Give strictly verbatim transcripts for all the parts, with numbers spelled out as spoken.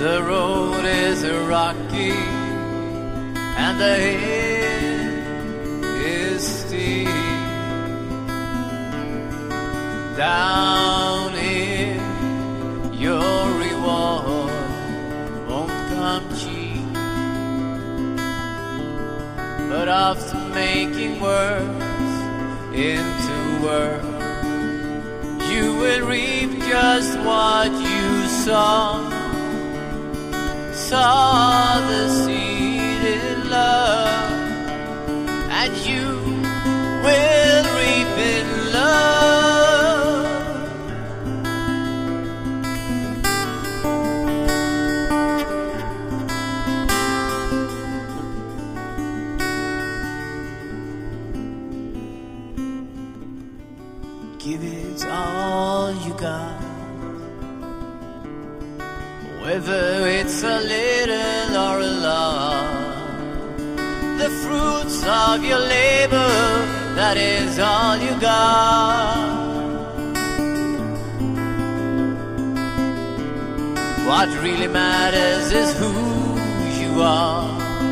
The road is rocky and the hill is steep. Down here, your reward won't come cheap. But after making words into words, you will reap just what you sow. Saw the seed in love, and you will reap in love. Give it all you got, whether it's a little or a lot. The fruits of your labor, that is all you got. What really matters is who you are.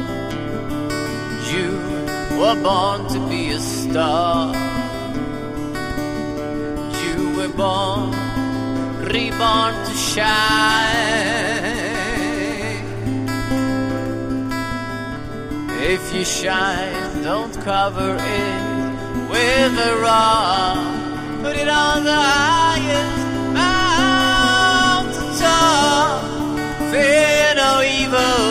You were born to be a star. You were born, reborn to shine. If you shine, don't cover it with a rock. Put it on the highest mountaintop. Fear no evil.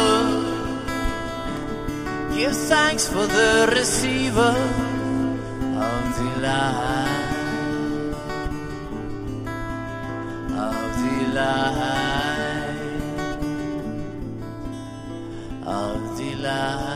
Give thanks for the receiver of the light. Of the light, of the light.